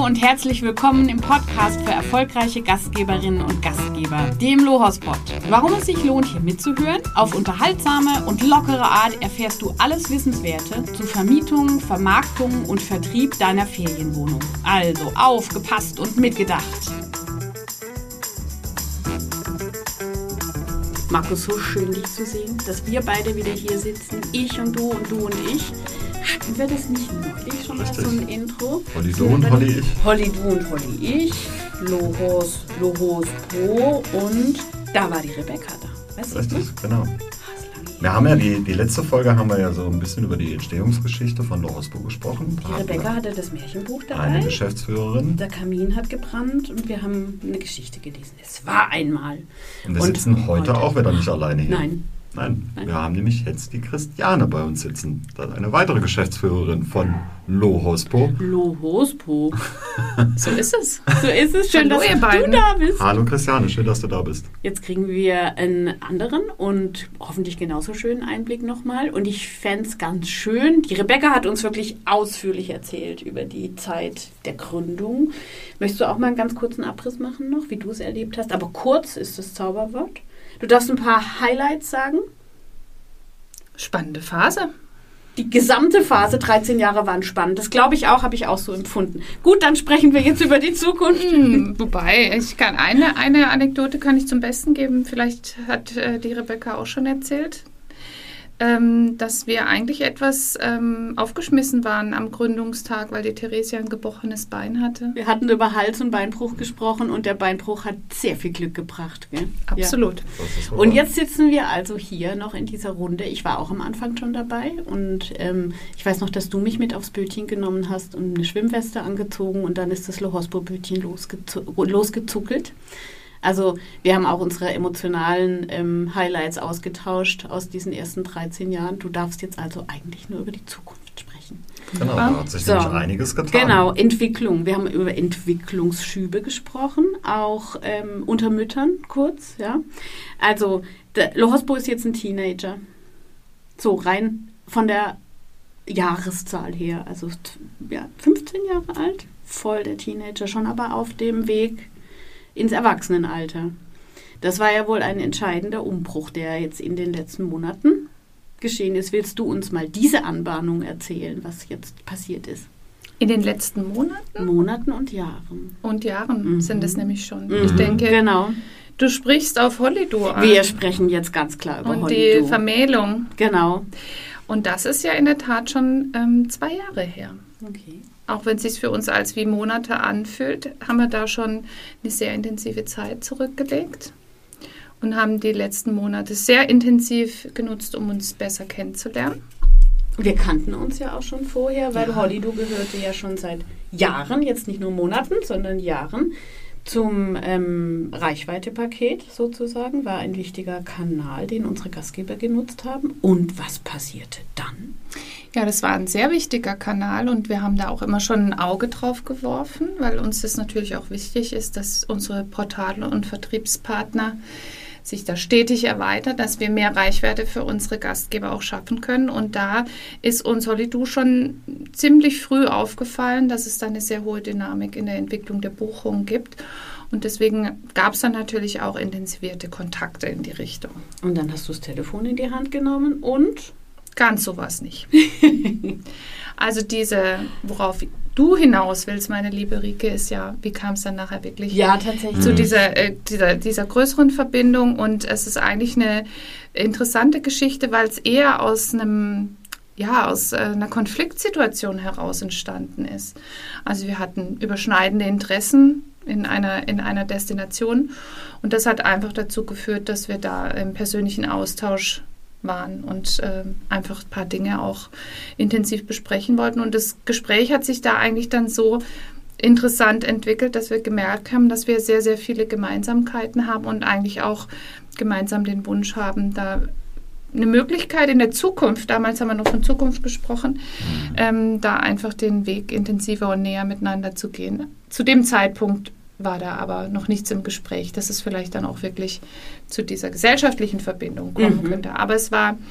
Hallo und herzlich willkommen im Podcast für erfolgreiche Gastgeberinnen und Gastgeber, dem Lohospot. Warum es sich lohnt, hier mitzuhören? Auf unterhaltsame und lockere Art erfährst du alles Wissenswerte zu Vermietung, Vermarktung und Vertrieb deiner Ferienwohnung. Also aufgepasst und mitgedacht. Markus, so schön dich zu sehen, dass wir beide wieder hier sitzen. Ich und du und ich. Hatten wir das nicht neulich schon mal so ein Intro? Holly du und Holly ich. Holly du und Holly ich. Lohos Pro und da war die Rebecca da. Weißt Richtig, genau. Wir haben ja die letzte Folge haben wir ja so ein bisschen über die Entstehungsgeschichte von Lohos Pro gesprochen. Die Rebecca hatte das Märchenbuch dabei. Eine Geschäftsführerin. Der Kamin hat gebrannt und wir haben eine Geschichte gelesen. Es war einmal. Und wir sitzen heute auch wieder nicht alleine hier. Nein. Wir haben nämlich jetzt die Christiane bei uns sitzen. Das ist eine weitere Geschäftsführerin von Lohos Pro. Lohos Pro. So ist es. Schön, dass du da bist. Hallo Christiane, schön, dass du da bist. Jetzt kriegen wir einen anderen und hoffentlich genauso schönen Einblick nochmal. Und ich fände es ganz schön. Die Rebecca hat uns wirklich ausführlich erzählt über die Zeit der Gründung. Möchtest du auch mal einen ganz kurzen Abriss machen noch, wie du es erlebt hast? Aber kurz ist das Zauberwort. Du darfst ein paar Highlights sagen. Spannende Phase. Die gesamte Phase, 13 Jahre, waren spannend. Das glaube ich auch, habe ich auch so empfunden. Gut, dann sprechen wir jetzt über die Zukunft. Wobei, ich kann eine Anekdote kann ich zum Besten geben. Vielleicht hat die Rebecca auch schon erzählt, dass wir eigentlich etwas aufgeschmissen waren am Gründungstag, weil die Theresia ein gebrochenes Bein hatte. Wir hatten über Hals- und Beinbruch gesprochen und der Beinbruch hat sehr viel Glück gebracht. Gell? Absolut. Ja. Und jetzt sitzen wir also hier noch in dieser Runde. Ich war auch am Anfang schon dabei und ich weiß noch, dass du mich mit aufs Bötchen genommen hast und eine Schwimmweste angezogen und dann ist das Lohos Pro-Bötchen losgezuckelt. Also wir haben auch unsere emotionalen Highlights ausgetauscht aus diesen ersten 13 Jahren. Du darfst jetzt also eigentlich nur über die Zukunft sprechen. Genau, da hat sich nämlich einiges getan. Genau, Entwicklung. Wir haben über Entwicklungsschübe gesprochen, auch unter Müttern kurz. Ja. Also der Lohos Pro ist jetzt ein Teenager. So rein von der Jahreszahl her. Also ja, 15 Jahre alt, voll der Teenager, schon aber auf dem Weg ins Erwachsenenalter. Das war ja wohl ein entscheidender Umbruch, der jetzt in den letzten Monaten geschehen ist. Willst du uns mal diese Anbahnung erzählen, was jetzt passiert ist? In den letzten Monaten? Monaten und Jahren. Und Jahren sind es nämlich schon. Ich denke, genau. Du sprichst auf Holly du an. Wir sprechen jetzt ganz klar über und Holly du. Die Vermählung. Genau. Und das ist ja in der Tat schon 2 Jahre her. Okay. Auch wenn es sich für uns als wie Monate anfühlt, haben wir da schon eine sehr intensive Zeit zurückgelegt und haben die letzten Monate sehr intensiv genutzt, um uns besser kennenzulernen. Wir kannten uns ja auch schon vorher, weil Holly du gehörte ja schon seit Jahren, jetzt nicht nur Monaten, sondern Jahren, zum Reichweite-Paket sozusagen, war ein wichtiger Kanal, den unsere Gastgeber genutzt haben. Und was passierte dann? Ja, das war ein sehr wichtiger Kanal und wir haben da auch immer schon ein Auge drauf geworfen, weil uns das natürlich auch wichtig ist, dass unsere Portale und Vertriebspartner sich da stetig erweitern, dass wir mehr Reichweite für unsere Gastgeber auch schaffen können. Und da ist uns Holly du schon ziemlich früh aufgefallen, dass es da eine sehr hohe Dynamik in der Entwicklung der Buchungen gibt. Und deswegen gab es dann natürlich auch intensivierte Kontakte in die Richtung. Und dann hast du das Telefon in die Hand genommen und? Ganz sowas nicht. Also worauf du hinaus willst, meine liebe Rike, ist ja, wie kam es dann nachher wirklich zu dieser größeren Verbindung? Und es ist eigentlich eine interessante Geschichte, weil es eher aus einer Konfliktsituation heraus entstanden ist. Also wir hatten überschneidende Interessen in einer Destination und das hat einfach dazu geführt, dass wir da im persönlichen Austausch waren und einfach ein paar Dinge auch intensiv besprechen wollten. Und das Gespräch hat sich da eigentlich dann so interessant entwickelt, dass wir gemerkt haben, dass wir sehr, sehr viele Gemeinsamkeiten haben und eigentlich auch gemeinsam den Wunsch haben, da eine Möglichkeit in der Zukunft, damals haben wir noch von Zukunft gesprochen, da einfach den Weg intensiver und näher miteinander zu gehen. Zu dem Zeitpunkt war da aber noch nichts im Gespräch, dass es vielleicht dann auch wirklich zu dieser gesellschaftlichen Verbindung kommen könnte. Aber es war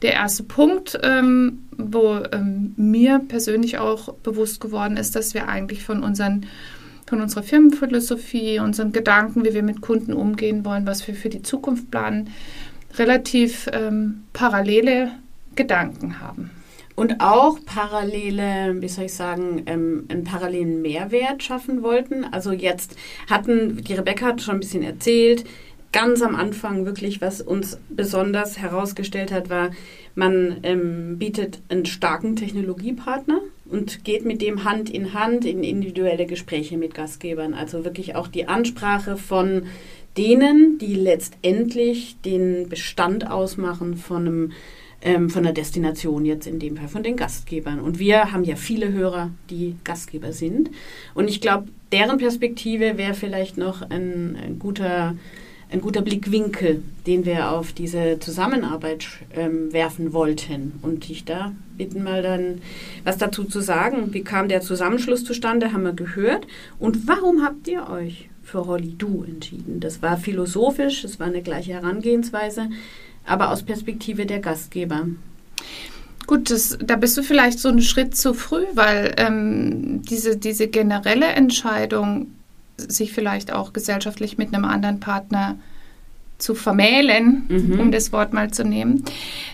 der erste Punkt, wo mir persönlich auch bewusst geworden ist, dass wir eigentlich von unserer Firmenphilosophie, unseren Gedanken, wie wir mit Kunden umgehen wollen, was wir für die Zukunft planen, relativ parallele Gedanken haben. Und auch parallele, wie soll ich sagen, einen parallelen Mehrwert schaffen wollten. Also jetzt die Rebecca hat schon ein bisschen erzählt, ganz am Anfang wirklich, was uns besonders herausgestellt hat, war, man bietet einen starken Technologiepartner und geht mit dem Hand in Hand in individuelle Gespräche mit Gastgebern. Also wirklich auch die Ansprache von denen, die letztendlich den Bestand ausmachen von der Destination, jetzt in dem Fall von den Gastgebern. Und wir haben ja viele Hörer, die Gastgeber sind. Und ich glaube, deren Perspektive wäre vielleicht noch ein guter Blickwinkel, den wir auf diese Zusammenarbeit werfen wollten. Und ich da bitten mal dann, was dazu zu sagen. Wie kam der Zusammenschluss zustande, haben wir gehört. Und warum habt ihr euch für Holly-Do entschieden? Das war philosophisch, das war eine gleiche Herangehensweise, aber aus Perspektive der Gastgeber. Gut, da bist du vielleicht so einen Schritt zu früh, weil diese generelle Entscheidung, sich vielleicht auch gesellschaftlich mit einem anderen Partner zu vermählen, um das Wort mal zu nehmen,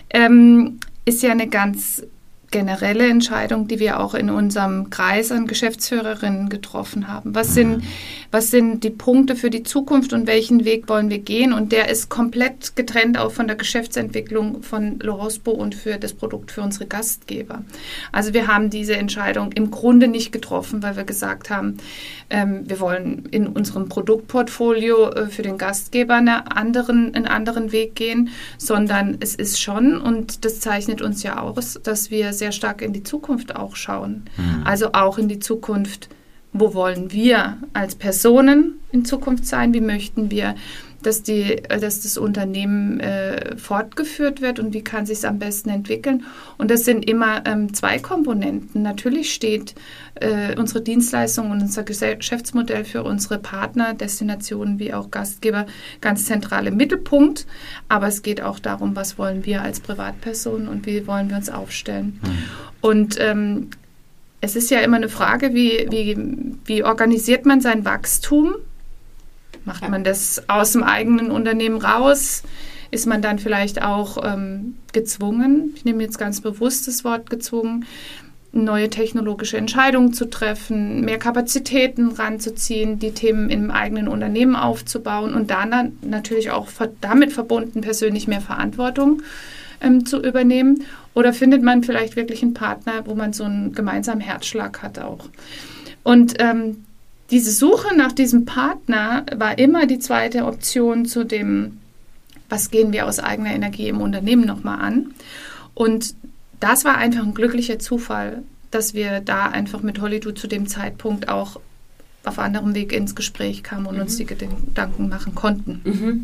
ist ja eine ganz generelle Entscheidung, die wir auch in unserem Kreis an Geschäftsführerinnen getroffen haben. Was sind die Punkte für die Zukunft und welchen Weg wollen wir gehen? Und der ist komplett getrennt auch von der Geschäftsentwicklung von L'Orospo und für das Produkt für unsere Gastgeber. Also wir haben diese Entscheidung im Grunde nicht getroffen, weil wir gesagt haben, wir wollen in unserem Produktportfolio für den Gastgeber einen anderen Weg gehen, sondern es ist schon, und das zeichnet uns ja aus, dass wir sehr stark in die Zukunft auch schauen. Also auch in die Zukunft, wo wollen wir als Personen in Zukunft sein? Wie möchten wir, dass das Unternehmen fortgeführt wird und wie kann es sich am besten entwickeln? Und das sind immer zwei Komponenten. Natürlich steht unsere Dienstleistung und unser Geschäftsmodell für unsere Partner, Destinationen wie auch Gastgeber ganz zentral im Mittelpunkt. Aber es geht auch darum, was wollen wir als Privatpersonen und wie wollen wir uns aufstellen. Und es ist ja immer eine Frage, wie organisiert man sein Wachstum? Macht man das aus dem eigenen Unternehmen raus? Ist man dann vielleicht auch gezwungen, ich nehme jetzt ganz bewusst das Wort gezwungen, neue technologische Entscheidungen zu treffen, mehr Kapazitäten ranzuziehen, die Themen im eigenen Unternehmen aufzubauen und dann natürlich auch damit verbunden persönlich mehr Verantwortung zu übernehmen? Oder findet man vielleicht wirklich einen Partner, wo man so einen gemeinsamen Herzschlag hat auch? Und diese Suche nach diesem Partner war immer die zweite Option zu dem, was gehen wir aus eigener Energie im Unternehmen nochmal an. Und das war einfach ein glücklicher Zufall, dass wir da einfach mit Holly-Do zu dem Zeitpunkt auch auf anderem Weg ins Gespräch kamen und uns die Gedanken machen konnten.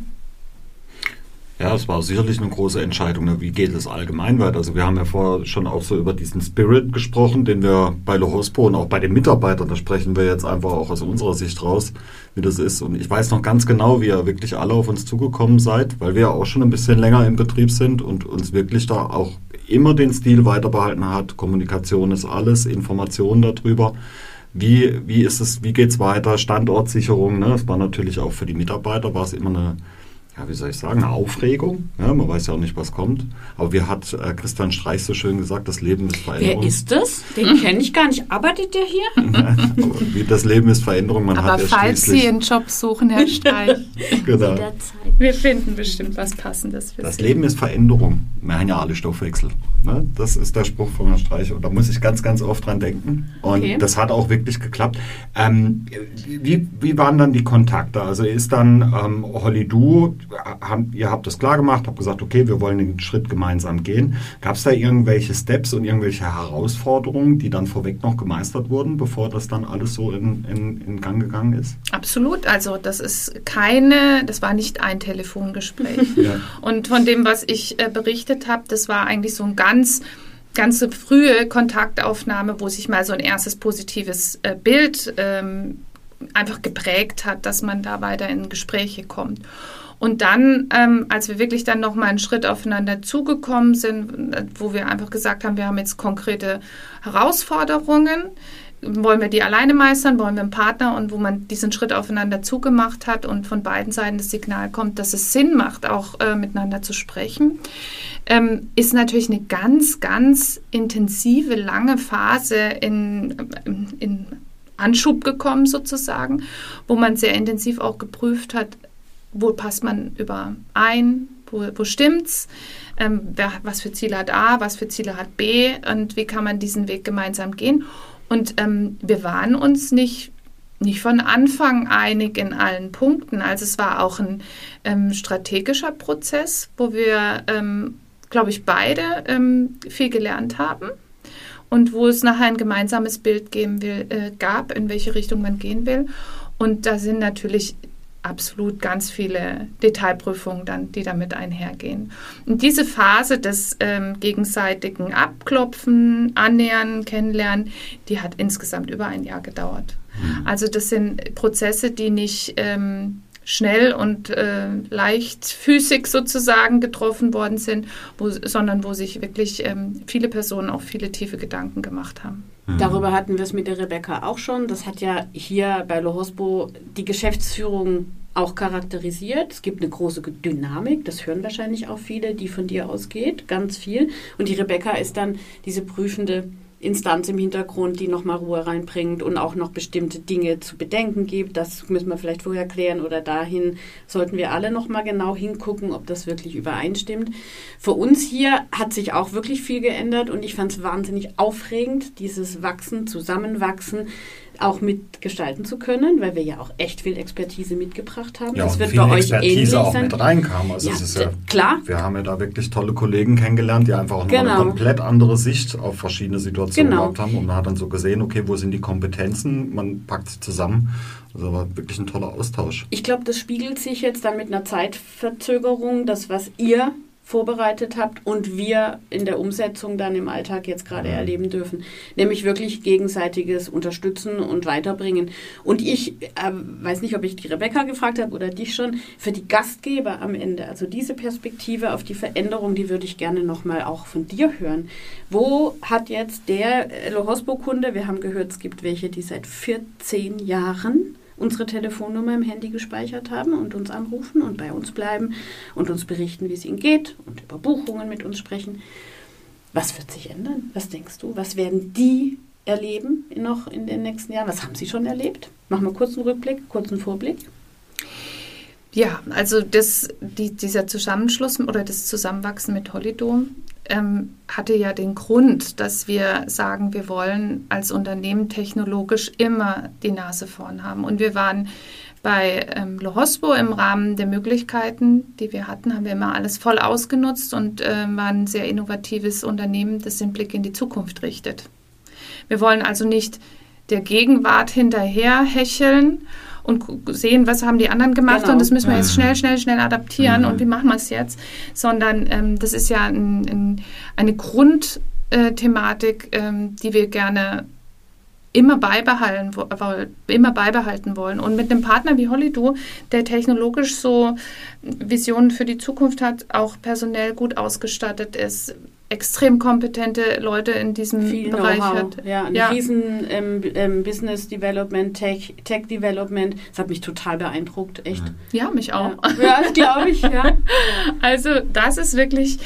Ja, es war sicherlich eine große Entscheidung, wie geht es allgemein weiter. Also wir haben ja vorher schon auch so über diesen Spirit gesprochen, den wir bei L'Orospo und auch bei den Mitarbeitern, da sprechen wir jetzt einfach auch aus unserer Sicht raus, wie das ist. Und ich weiß noch ganz genau, wie ihr wirklich alle auf uns zugekommen seid, weil wir ja auch schon ein bisschen länger im Betrieb sind und uns wirklich da auch immer den Stil weiter behalten hat. Kommunikation ist alles, Informationen darüber. Wie ist es, wie geht's weiter? Standortsicherung, ne? Das war natürlich auch für die Mitarbeiter, war es immer eine, ja, wie soll ich sagen, eine Aufregung. Ja, man weiß ja auch nicht, was kommt. Aber wie hat Christian Streich so schön gesagt, das Leben ist Veränderung. Wer ist das? Den kenne ich gar nicht. Arbeitet der hier? Das Leben ist Veränderung. Man aber hat ja falls Sie einen Job suchen, Herr Streich, genau. Wir finden bestimmt was Passendes für Das Sie. Leben ist Veränderung. Wir haben ja alle Stoffwechsel. Ne? Das ist der Spruch von Herrn Streich. Und da muss ich ganz, ganz oft dran denken. Und das hat auch wirklich geklappt. Wie waren dann die Kontakte? Also ist dann Holly-Do, ihr habt das klar gemacht, habt gesagt, okay, wir wollen den Schritt gemeinsam gehen. Gab es da irgendwelche Steps und irgendwelche Herausforderungen, die dann vorweg noch gemeistert wurden, bevor das dann alles so in Gang gegangen ist? Absolut. Also das war nicht ein Telefongespräch. Ja. Und von dem, was ich berichtet habe, das war eigentlich so ein ganz frühe Kontaktaufnahme, wo sich mal so ein erstes positives Bild einfach geprägt hat, dass man da weiter in Gespräche kommt. Und dann, als wir wirklich dann nochmal einen Schritt aufeinander zugekommen sind, wo wir einfach gesagt haben, wir haben jetzt konkrete Herausforderungen, wollen wir die alleine meistern, wollen wir einen Partner, und wo man diesen Schritt aufeinander zugemacht hat und von beiden Seiten das Signal kommt, dass es Sinn macht, auch miteinander zu sprechen, ist natürlich eine ganz, ganz intensive, lange Phase in Anschub gekommen sozusagen, wo man sehr intensiv auch geprüft hat, wo passt man überein, wo stimmt's, was für Ziele hat A, was für Ziele hat B und wie kann man diesen Weg gemeinsam gehen. Und wir waren uns nicht von Anfang einig in allen Punkten. Also es war auch ein strategischer Prozess, wo wir, glaube ich, beide viel gelernt haben und wo es nachher ein gemeinsames Bild gab, in welche Richtung man gehen will. Und da sind natürlich absolut ganz viele Detailprüfungen dann, die damit einhergehen. Und diese Phase des gegenseitigen Abklopfen, Annähern, Kennenlernen, die hat insgesamt über ein Jahr gedauert. Also das sind Prozesse, die nicht schnell und leichtfüßig sozusagen getroffen worden sind, sondern wo sich wirklich viele Personen auch viele tiefe Gedanken gemacht haben. Darüber hatten wir es mit der Rebecca auch schon. Das hat ja hier bei LOHOSPO die Geschäftsführung auch charakterisiert. Es gibt eine große Dynamik, das hören wahrscheinlich auch viele, die von dir ausgeht, ganz viel. Und die Rebecca ist dann diese prüfende Instanz im Hintergrund, die nochmal Ruhe reinbringt und auch noch bestimmte Dinge zu bedenken gibt. Das müssen wir vielleicht vorher klären oder dahin sollten wir alle nochmal genau hingucken, ob das wirklich übereinstimmt. Für uns hier hat sich auch wirklich viel geändert und ich fand es wahnsinnig aufregend, dieses Wachsen, Zusammenwachsen auch mitgestalten zu können, weil wir ja auch echt viel Expertise mitgebracht haben. Ja, das und wird viel bei euch Expertise ähnlich auch sein. mit reinkam. Also Ja, es ist ja klar. Wir haben ja da wirklich tolle Kollegen kennengelernt, die einfach auch eine komplett andere Sicht auf verschiedene Situationen gehabt haben. Und man hat dann so gesehen, okay, wo sind die Kompetenzen? Man packt sie zusammen. Also war wirklich ein toller Austausch. Ich glaube, das spiegelt sich jetzt dann mit einer Zeitverzögerung, das, was ihr vorbereitet habt und wir in der Umsetzung dann im Alltag jetzt gerade erleben dürfen. Nämlich wirklich gegenseitiges Unterstützen und Weiterbringen. Und ich weiß nicht, ob ich die Rebecca gefragt habe oder dich schon, für die Gastgeber am Ende, also diese Perspektive auf die Veränderung, die würde ich gerne nochmal auch von dir hören. Wo hat jetzt der LOHOSPO-Kunde, wir haben gehört, es gibt welche, die seit 14 Jahren unsere Telefonnummer im Handy gespeichert haben und uns anrufen und bei uns bleiben und uns berichten, wie es ihnen geht und über Buchungen mit uns sprechen. Was wird sich ändern? Was denkst du? Was werden die erleben noch in den nächsten Jahren? Was haben sie schon erlebt? Machen wir kurz einen Rückblick, kurzen Vorblick. Ja, also dieser Zusammenschluss oder das Zusammenwachsen mit Holido hatte ja den Grund, dass wir sagen, wir wollen als Unternehmen technologisch immer die Nase vorn haben. Und wir waren bei LOHOSPO im Rahmen der Möglichkeiten, die wir hatten, haben wir immer alles voll ausgenutzt und waren ein sehr innovatives Unternehmen, das den Blick in die Zukunft richtet. Wir wollen also nicht der Gegenwart hinterher hecheln und sehen, was haben die anderen gemacht und das müssen wir jetzt schnell adaptieren und wie machen wir es jetzt, sondern das ist ja eine Grundthematik, die wir gerne immer beibehalten wollen. Und mit einem Partner wie Holido, der technologisch so Visionen für die Zukunft hat, auch personell gut ausgestattet ist, extrem kompetente Leute in diesem viel Bereich Know-how. hat. Ein riesen Business Development, Tech Development. Das hat mich total beeindruckt, echt. Ja, mich auch. Ja, das glaube ich, ja. Also das ist wirklich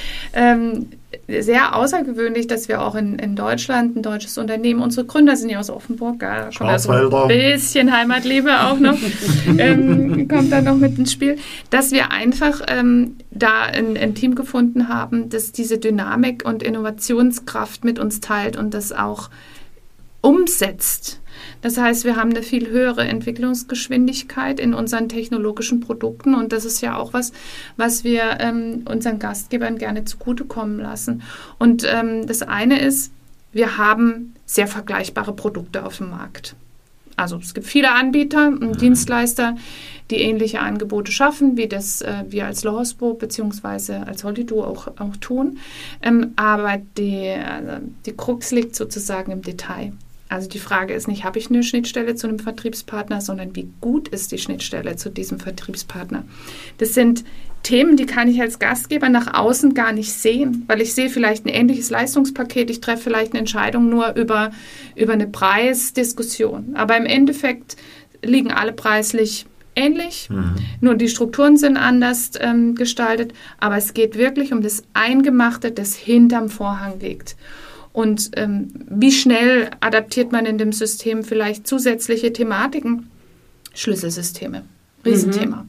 sehr außergewöhnlich, dass wir auch in Deutschland, ein deutsches Unternehmen, unsere Gründer sind ja aus Offenburg, da kommt also ein bisschen Heimatliebe auch noch, kommt da noch mit ins Spiel, dass wir einfach da ein Team gefunden haben, das diese Dynamik und Innovationskraft mit uns teilt und das auch umsetzt. Das heißt, wir haben eine viel höhere Entwicklungsgeschwindigkeit in unseren technologischen Produkten und das ist ja auch was wir unseren Gastgebern gerne zugutekommen lassen. Und das eine ist, wir haben sehr vergleichbare Produkte auf dem Markt. Also es gibt viele Anbieter und Dienstleister, die ähnliche Angebote schaffen, wie das wir als LOHOSPO bzw. als Holido auch tun. Aber die Krux liegt sozusagen im Detail. Also die Frage ist nicht, habe ich eine Schnittstelle zu einem Vertriebspartner, sondern wie gut ist die Schnittstelle zu diesem Vertriebspartner? Das sind Themen, die kann ich als Gastgeber nach außen gar nicht sehen, weil ich sehe vielleicht ein ähnliches Leistungspaket, ich treffe vielleicht eine Entscheidung nur über eine Preisdiskussion. Aber im Endeffekt liegen alle preislich ähnlich, nur die Strukturen sind anders gestaltet, aber es geht wirklich um das Eingemachte, das hinterm Vorhang liegt. Und wie schnell adaptiert man in dem System vielleicht zusätzliche Thematiken? Schlüsselsysteme, Riesenthema.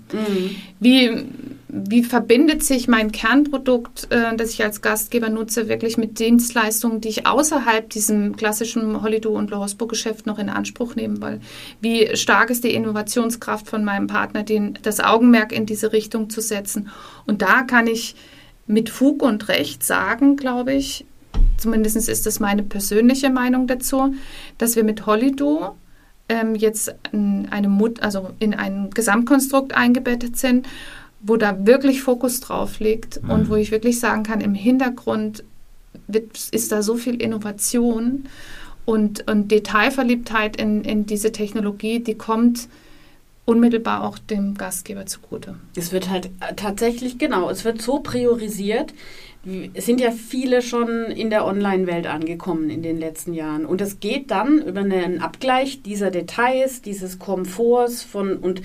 Wie verbindet sich mein Kernprodukt, das ich als Gastgeber nutze, wirklich mit Dienstleistungen, die ich außerhalb diesem klassischen Holido- und LeHospo-Geschäft noch in Anspruch nehmen will? Wie stark ist die Innovationskraft von meinem Partner, das Augenmerk in diese Richtung zu setzen? Und da kann ich mit Fug und Recht sagen, glaube ich, zumindest ist das meine persönliche Meinung dazu, dass wir mit Holido jetzt in ein Gesamtkonstrukt eingebettet sind, wo da wirklich Fokus drauf liegt und wo ich wirklich sagen kann, im Hintergrund ist da so viel Innovation und Detailverliebtheit in diese Technologie, die kommt unmittelbar auch dem Gastgeber zugute. Es wird halt tatsächlich, es wird so priorisiert. Es sind ja viele schon in der Online-Welt angekommen in den letzten Jahren. Und es geht dann über einen Abgleich dieser Details, dieses Komforts und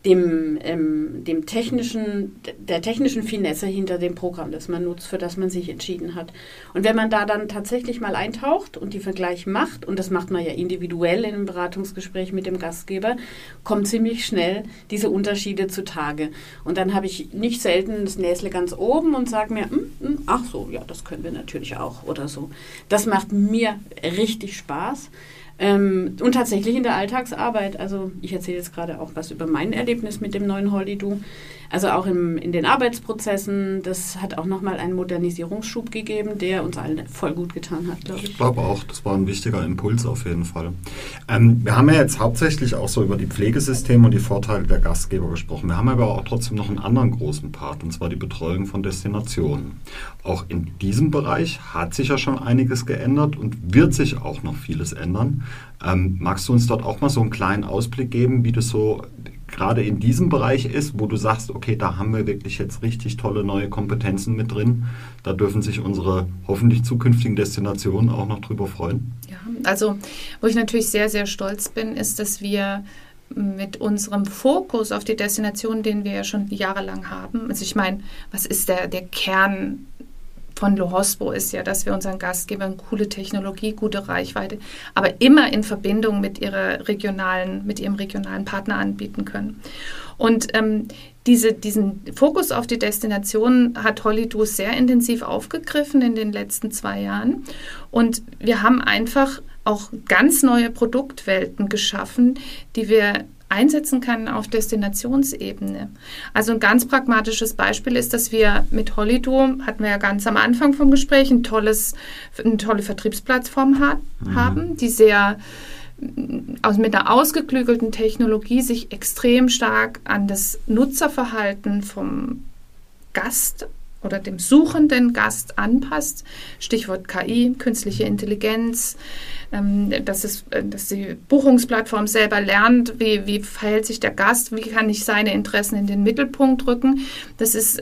der technischen Finesse hinter dem Programm, das man nutzt, für das man sich entschieden hat. Und wenn man da dann tatsächlich mal eintaucht und die Vergleich macht, und das macht man ja individuell in einem Beratungsgespräch mit dem Gastgeber, kommen ziemlich schnell diese Unterschiede zutage. Und dann habe ich nicht selten das Näsle ganz oben und sage mir, ach so, ja, das können wir natürlich auch oder so. Das macht mir richtig Spaß. Und tatsächlich in der Alltagsarbeit, also ich erzähle jetzt gerade auch was über mein Erlebnis mit dem neuen Holido, also auch in den Arbeitsprozessen, das hat auch nochmal einen Modernisierungsschub gegeben, der uns allen voll gut getan hat, glaube ich. Ich glaube auch, das war ein wichtiger Impuls auf jeden Fall. Wir haben ja jetzt hauptsächlich auch so über die Pflegesysteme und die Vorteile der Gastgeber gesprochen. Wir haben aber auch trotzdem noch einen anderen großen Part, und zwar die Betreuung von Destinationen. Auch in diesem Bereich hat sich ja schon einiges geändert und wird sich auch noch vieles ändern. Magst du uns dort auch mal so einen kleinen Ausblick geben, wie das so gerade in diesem Bereich ist, wo du sagst, okay, da haben wir wirklich jetzt richtig tolle neue Kompetenzen mit drin. Da dürfen sich unsere hoffentlich zukünftigen Destinationen auch noch drüber freuen. Ja, also wo ich natürlich sehr, sehr stolz bin, ist, dass wir mit unserem Fokus auf die Destination, den wir ja schon jahrelang haben, also ich meine, was ist der Kern von LeHospo ist ja, dass wir unseren Gastgebern coole Technologie, gute Reichweite, aber immer in Verbindung mit ihrem regionalen Partner anbieten können. Und diesen Fokus auf die Destination hat Holido sehr intensiv aufgegriffen in den letzten 2 Jahren. Und wir haben einfach auch ganz neue Produktwelten geschaffen, die wir einsetzen können auf Destinationsebene. Also ein ganz pragmatisches Beispiel ist, dass wir mit Holido, hatten wir ja ganz am Anfang vom Gespräch, eine tolle Vertriebsplattform haben, die sehr mit einer ausgeklügelten Technologie sich extrem stark an das Nutzerverhalten vom Gast oder dem suchenden Gast anpasst. Stichwort KI, künstliche Intelligenz, dass die Buchungsplattform selber lernt, wie verhält sich der Gast, wie kann ich seine Interessen in den Mittelpunkt rücken. Das ist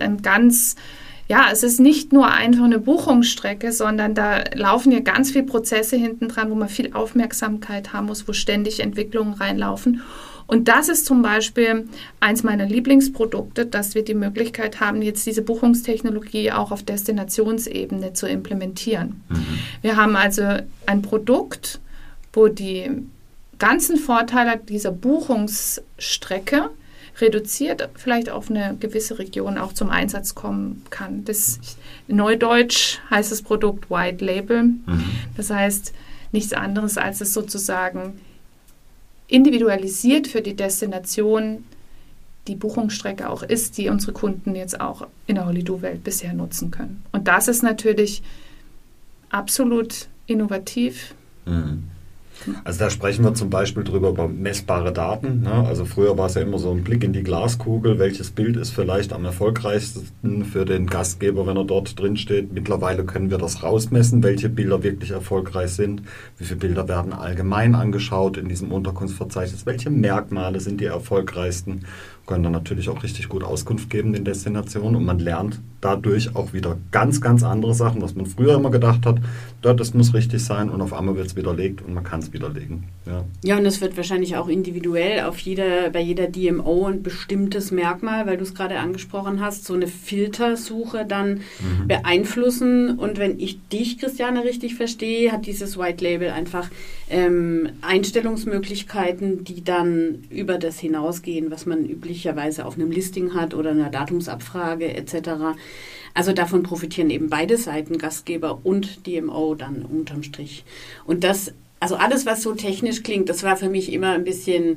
es ist nicht nur einfach eine Buchungsstrecke, sondern da laufen ja ganz viele Prozesse hinten dran, wo man viel Aufmerksamkeit haben muss, wo ständig Entwicklungen reinlaufen. Und das ist zum Beispiel eins meiner Lieblingsprodukte, dass wir die Möglichkeit haben, jetzt diese Buchungstechnologie auch auf Destinationsebene zu implementieren. Wir haben also ein Produkt, wo die ganzen Vorteile dieser Buchungsstrecke reduziert vielleicht auf eine gewisse Region auch zum Einsatz kommen kann. Neudeutsch heißt das Produkt White Label. Das heißt nichts anderes, als es sozusagen individualisiert für die Destination die Buchungsstrecke auch ist, die unsere Kunden jetzt auch in der Holido-Welt bisher nutzen können. Und das ist natürlich absolut innovativ. Also da sprechen wir zum Beispiel drüber über messbare Daten. Ne? Also früher war es ja immer so ein Blick in die Glaskugel, welches Bild ist vielleicht am erfolgreichsten für den Gastgeber, wenn er dort drin steht. Mittlerweile können wir das rausmessen, welche Bilder wirklich erfolgreich sind, wie viele Bilder werden allgemein angeschaut in diesem Unterkunftsverzeichnis, welche Merkmale sind die erfolgreichsten, können dann natürlich auch richtig gut Auskunft geben in Destinationen und man lernt dadurch auch wieder ganz, ganz andere Sachen, was man früher immer gedacht hat, das muss richtig sein und auf einmal wird es widerlegt und man kann es widerlegen. Ja, und es wird wahrscheinlich auch individuell bei jeder DMO ein bestimmtes Merkmal, weil du es gerade angesprochen hast, so eine Filtersuche dann beeinflussen. Und wenn ich dich, Christiane, richtig verstehe, hat dieses White Label einfach Einstellungsmöglichkeiten, die dann über das hinausgehen, was man üblicherweise auf einem Listing hat oder einer Datumsabfrage etc. Also davon profitieren eben beide Seiten, Gastgeber und DMO dann unterm Strich. Und das, also alles, was so technisch klingt, das war für mich immer ein bisschen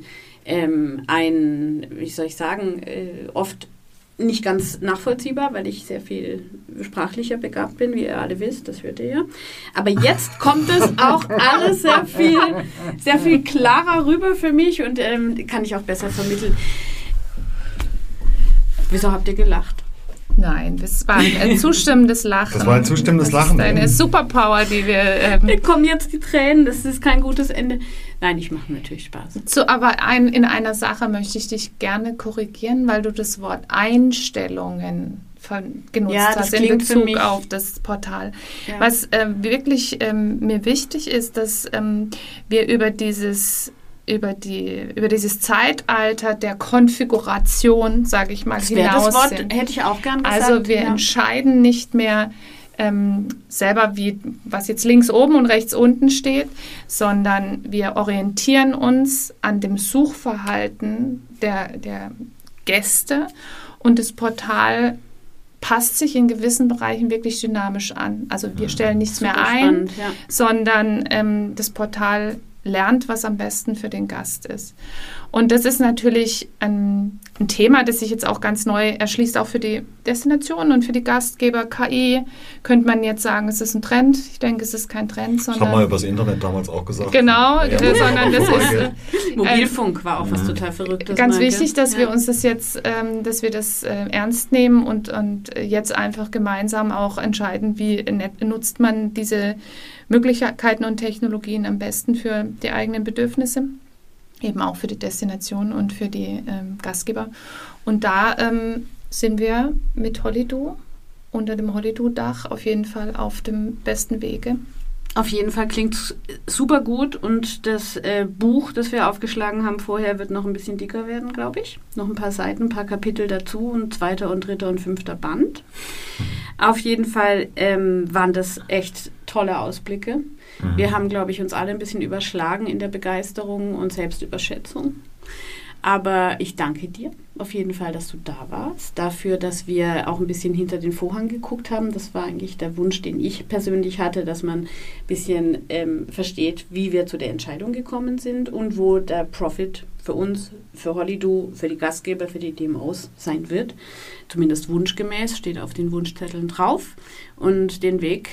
oft nicht ganz nachvollziehbar, weil ich sehr viel sprachlicher begabt bin, wie ihr alle wisst, das hört ihr ja. Aber jetzt kommt es auch alles sehr viel klarer rüber für mich und kann ich auch besser vermitteln. Wieso habt ihr gelacht? Nein, das war ein zustimmendes Lachen. Das war ein zustimmendes Lachen. Das ist eine Superpower, die wir... Mir kommen jetzt die Tränen, das ist kein gutes Ende. Nein, ich mache natürlich Spaß. Aber in einer Sache möchte ich dich gerne korrigieren, weil du das Wort Einstellungen genutzt hast in Bezug auf das Portal. Ja. Was wirklich mir wichtig ist, dass wir über dieses Zeitalter der Konfiguration, sage ich mal, hinaus das Wort sind. Hätte ich auch gern gesagt. Also wir entscheiden nicht mehr selber, was jetzt links oben und rechts unten steht, sondern wir orientieren uns an dem Suchverhalten der Gäste und das Portal passt sich in gewissen Bereichen wirklich dynamisch an. Also wir stellen nichts mehr ein, sondern das Portal lernt, was am besten für den Gast ist. Und das ist natürlich ein Thema, das sich jetzt auch ganz neu erschließt, auch für die Destination und für die Gastgeber. KI könnte man jetzt sagen, es ist ein Trend. Ich denke, es ist kein Trend, sondern... Das haben wir über das Internet damals auch gesagt. Genau, sondern das ist... Mobilfunk war auch was total Verrücktes. Ganz wichtig, dass wir uns das jetzt, dass wir das ernst nehmen und jetzt einfach gemeinsam auch entscheiden, wie nutzt man diese Möglichkeiten und Technologien am besten für die eigenen Bedürfnisse, eben auch für die Destination und für die Gastgeber. Und da sind wir mit Holido unter dem Holido-Dach auf jeden Fall auf dem besten Wege. Auf jeden Fall klingt super gut und das Buch, das wir aufgeschlagen haben vorher, wird noch ein bisschen dicker werden, glaube ich. Noch ein paar Seiten, ein paar Kapitel dazu und 2. und 3. und 5. Band. Auf jeden Fall waren das echt tolle Ausblicke. Wir haben, glaube ich, uns alle ein bisschen überschlagen in der Begeisterung und Selbstüberschätzung. Aber ich danke dir auf jeden Fall, dass du da warst. Dafür, dass wir auch ein bisschen hinter den Vorhang geguckt haben. Das war eigentlich der Wunsch, den ich persönlich hatte, dass man ein bisschen versteht, wie wir zu der Entscheidung gekommen sind und wo der Profit für uns, für Holido, für die Gastgeber, für die DMOs sein wird. Zumindest wunschgemäß, steht auf den Wunschzetteln drauf. Und den Weg,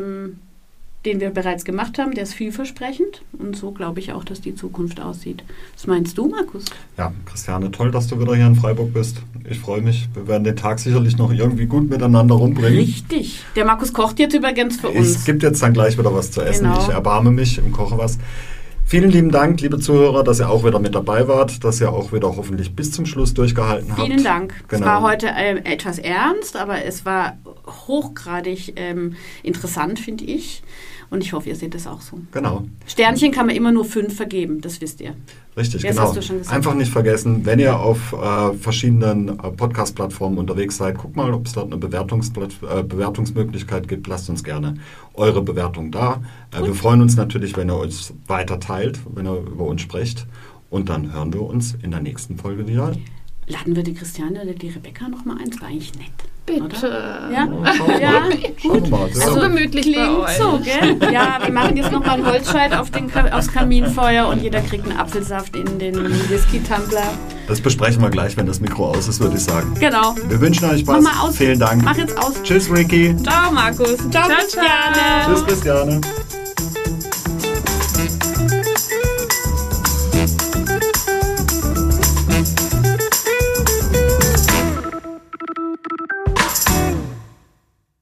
den wir bereits gemacht haben, der ist vielversprechend. Und so glaube ich auch, dass die Zukunft aussieht. Was meinst du, Markus? Ja, Christiane, toll, dass du wieder hier in Freiburg bist. Ich freue mich. Wir werden den Tag sicherlich noch irgendwie gut miteinander rumbringen. Richtig. Der Markus kocht jetzt übrigens für uns. Es gibt jetzt dann gleich wieder was zu essen. Genau. Ich erbarme mich und koche was. Vielen lieben Dank, liebe Zuhörer, dass ihr auch wieder mit dabei wart, dass ihr auch wieder hoffentlich bis zum Schluss durchgehalten habt. Vielen Dank. Genau. Es war heute etwas ernst, aber es war hochgradig interessant, finde ich. Und ich hoffe, ihr seht das auch so. Genau. Sternchen kann man immer nur 5 vergeben, das wisst ihr. Richtig, Jetzt genau. hast du schon gesagt. Einfach nicht vergessen, wenn ihr auf verschiedenen Podcast-Plattformen unterwegs seid, guckt mal, ob es dort eine Bewertungsmöglichkeit gibt. Lasst uns gerne eure Bewertung da. Wir freuen uns natürlich, wenn ihr uns weiter teilt, wenn ihr über uns sprecht. Und dann hören wir uns in der nächsten Folge wieder. Laden wir die Christiane oder die Rebecca nochmal ein? Das war eigentlich nett. Bitte. Oder? Ja, gut. So gemütlich bei euch. So, gell? Ja, wir machen jetzt nochmal einen Holzscheit aufs Kaminfeuer und jeder kriegt einen Apfelsaft in den Whisky-Tumbler. Das besprechen wir gleich, wenn das Mikro aus ist, würde ich sagen. Genau. Wir wünschen euch was. Mach mal aus. Vielen Dank. Mach jetzt aus. Tschüss, Ricky. Ciao, Markus. Ciao, Christiane. Tschüss, Christiane.